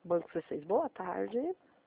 Banco C6, boa tarde.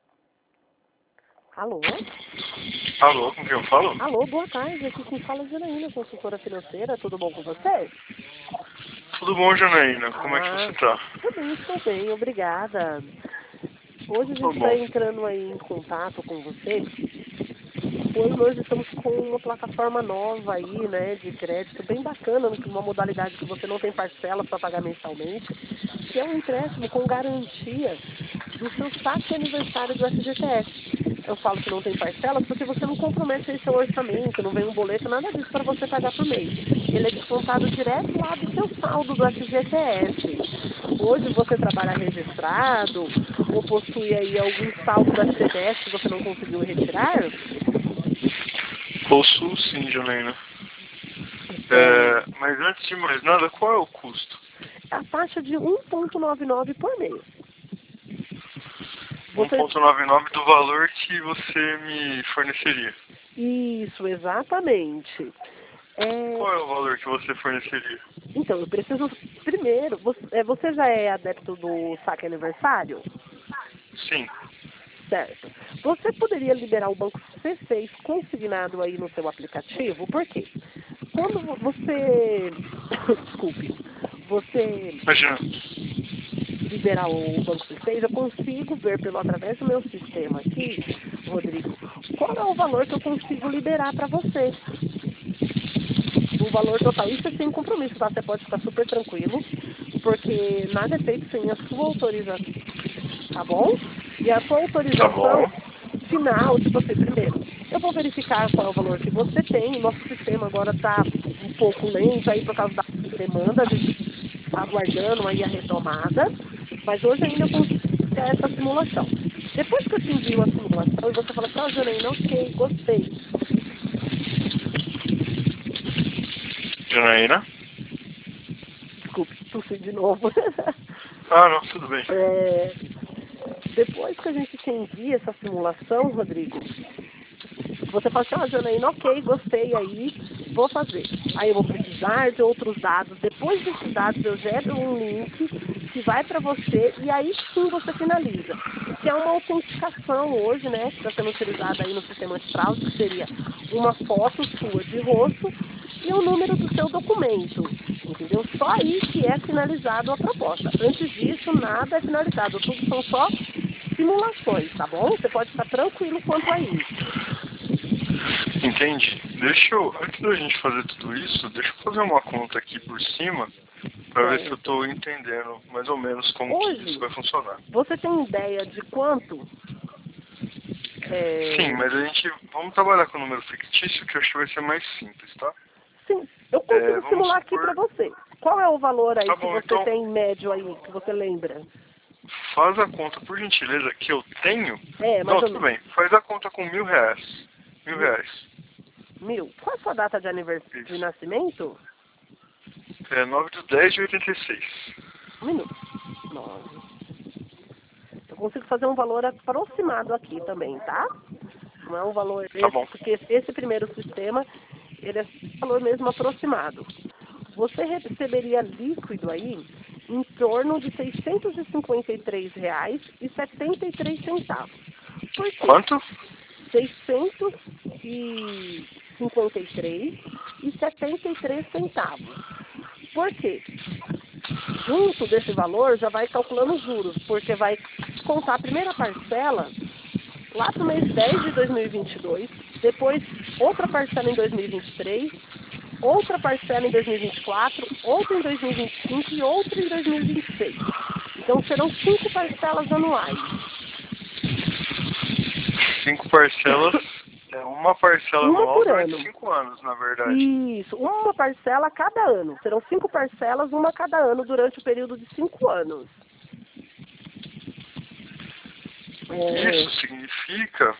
Alô? Alô, com quem eu falo? Alô, boa tarde. Aqui quem fala é Janaína, consultora financeira. Tudo bom com você? Tudo bom, Janaína? Como é que você tá? Também estou bem, obrigada. Hoje a Tudo gente está bom. entrando aí em contato com você, pois nós estamos com uma plataforma nova aí, né, de crédito bem bacana, uma modalidade que você não tem parcelas para pagar mensalmente, que é um empréstimo com garantia do seu saque aniversário do FGTS. Eu falo que não tem parcelas porque você não compromete aí seu orçamento, não vem um boleto, nada disso para você pagar por mês. Ele é descontado direto lá do seu saldo do FGTS. Hoje você trabalha registrado ou possui aí algum saldo do FGTS que você não conseguiu retirar? Possuo sim, Janaína. É, Mas antes de mais nada, qual é o custo? a taxa de 1,99 por mês. Você... 1,99 do valor que você me forneceria. Isso, exatamente. Qual é o valor que você forneceria? Então, eu preciso primeiro, você já é adepto do saque aniversário? Sim. Certo. Você poderia liberar o banco C6 consignado aí no seu aplicativo? Por quê? Quando você, desculpe, você Imagina. liberar o banco C6, eu consigo ver através do meu sistema aqui, Rodrigo, qual é o valor que eu consigo liberar para você. O valor total, isso é sem compromisso, tá? Você pode ficar super tranquilo, porque nada é feito sem a sua autorização, tá bom? E a sua Tá autorização bom. final, tipo assim, primeiro, eu vou verificar qual é o valor que você tem, o nosso sistema agora está um pouco lento aí por causa da demanda, a gente está aguardando aí a retomada, mas hoje ainda eu consigo ter essa simulação. Depois que eu te envio a simulação e você fala assim, ó, Janaína, ok, gostei. Janaína? Desculpe, tossi de novo. Ah, não, tudo bem. É, depois que a gente te envia essa simulação, Rodrigo, você fala assim, ó, Janaína, ok, gostei aí, vou fazer. Aí eu vou precisar de outros dados. Depois desses dados eu gero um link que vai para você e aí sim você finaliza. Que é uma autenticação hoje, né, que está sendo utilizada aí no sistema antifraude, que seria uma foto sua de rosto e o número do seu documento. Entendeu? Só aí que é finalizado a proposta. Antes disso, nada é finalizado. Tudo são só simulações, tá bom? Você pode ficar tranquilo quanto a isso. Entendi. Antes da gente fazer tudo isso, deixa eu fazer uma conta aqui por cima para ver se eu Certo. tô entendendo mais ou menos como que isso Hoje, vai funcionar. você tem ideia de quanto? Sim, É... mas vamos trabalhar com o número fictício que eu acho que vai ser mais simples, tá? Sim, eu consigo Vamos simular aqui para supor. você. Qual é o valor aí Tá que bom, você então tem em médio aí, que você lembra? faz a conta, por gentileza, que eu tenho. É, mais Não, ou tudo menos. bem. Faz a conta com R$ 1.000. Mil Mil. reais. Mil. Qual é a sua data de de Isso. nascimento? É 9/10/86. Um minuto. 9. Eu consigo fazer um valor aproximado aqui também, tá? Não é um valor Tá bom. porque esse primeiro sistema, ele é um valor mesmo aproximado. Você receberia líquido aí em torno de R$ 653,73. Por quê? Quanto? 653,73. Por quê? Junto desse valor já vai calculando os juros, porque vai descontar a primeira parcela lá para o mês 10 de 2022, depois outra parcela em 2023, outra parcela em 2024, outra em 2025 e outra em 2026. Então serão 5 parcelas anuais. 5 parcelas. Uma parcela Uma anual por durante ano. 5 anos, na verdade. Isso, uma parcela a cada ano. Serão 5 parcelas, uma a cada ano, durante o período de 5 anos. Isso significa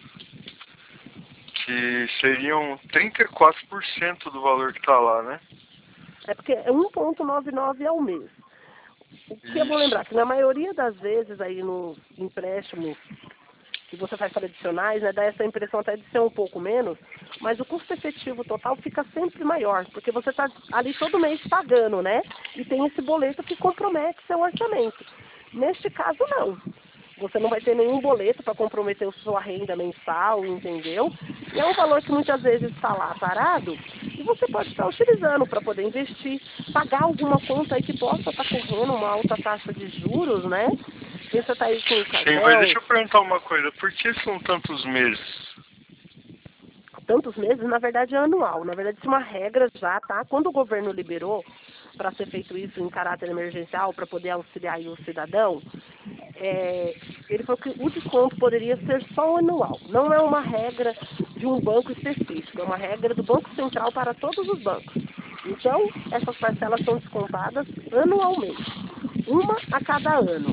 que seriam 34% do valor que tá lá, né? É porque é 1,99 ao mês. O que é bom Isso. lembrar que na maioria das vezes aí nos empréstimos que você faz tradicionais, né, dá essa impressão até de ser um pouco menos, mas o custo efetivo total fica sempre maior, porque você está ali todo mês pagando, né? E tem esse boleto que compromete seu orçamento. Neste caso, não. Você não vai ter nenhum boleto para comprometer a sua renda mensal, entendeu? E é um valor que muitas vezes está lá parado e você pode estar utilizando para poder investir, pagar alguma conta aí que possa estar correndo uma alta taxa de juros, né? Se você está aí com o Sim, mas cartão, deixa eu perguntar uma coisa. Por que são tantos meses? tantos meses, na verdade é anual. Na verdade, isso é uma regra já, tá? Quando o governo liberou para ser feito isso em caráter emergencial, para poder auxiliar aí o cidadão, ele falou que o desconto poderia ser só anual. Não é uma regra de um banco específico, é uma regra do Banco Central para todos os bancos. Então, essas parcelas são descontadas anualmente, uma a cada ano.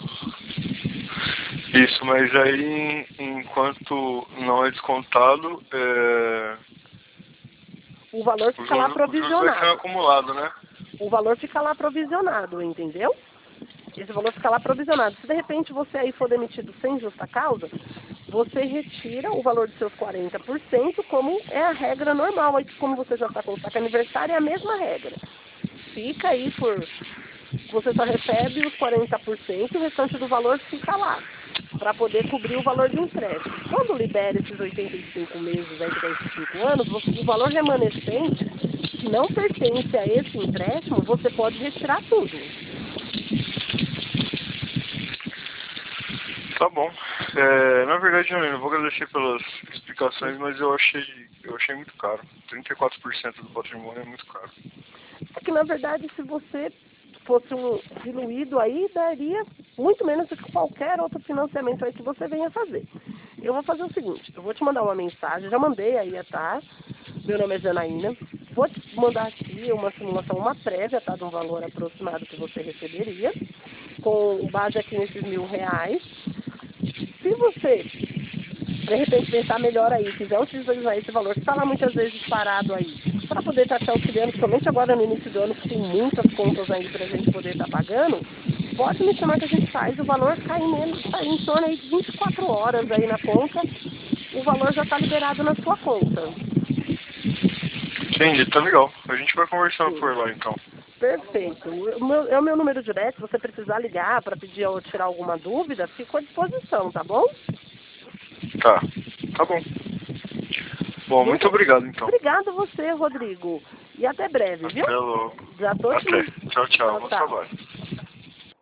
Isso, mas aí enquanto não é descontado, O valor o fica lá juros vai sendo provisionado. acumulado, né? O valor fica lá provisionado, entendeu? Esse valor fica lá provisionado. Se de repente você aí for demitido sem justa causa, você retira o valor dos seus 40%, como é a regra normal. Aí, como você já está com o saque aniversário, é a mesma regra. Fica aí por... Você só recebe os 40% e o restante do valor fica lá, para poder cobrir o valor do empréstimo. Quando libera esses 85 meses, aí que dá esses 5 anos, o valor remanescente, que não pertence a esse empréstimo, você pode retirar tudo. Tá bom. Na verdade, eu vou agradecer pelas explicações, mas eu achei muito caro. 34% do patrimônio é muito caro. É que, na verdade, se você fosse diluído aí, daria muito menos do que qualquer outro financiamento aí que você venha fazer. Eu vou fazer o seguinte, eu vou te mandar uma mensagem, já mandei aí, tá? Meu nome é Janaína. Vou te mandar aqui uma simulação, uma prévia, tá? De um valor aproximado que você receberia, com base aqui nesses R$ 1.000. Se você, de repente, pensar melhor aí, quiser utilizar esse valor, que está lá muitas vezes parado aí, para poder estar te auxiliando, principalmente agora no início do ano, que tem muitas contas aí para a gente poder estar pagando, pode me chamar que a gente faz, o valor cai em torno aí de 24 horas aí na conta, o valor já está liberado na sua conta. Entendi, tá legal. A gente vai conversando Sim. por lá, então. Perfeito. É o meu número direto, se você precisar ligar para pedir ou tirar alguma dúvida, fico à disposição, tá bom? Tá bom. Bom, muito obrigado, então. Obrigada a você, Rodrigo. E até breve, viu? Até logo. Já tô Até. aqui. Tchau, tchau. Bom Tchau. trabalho.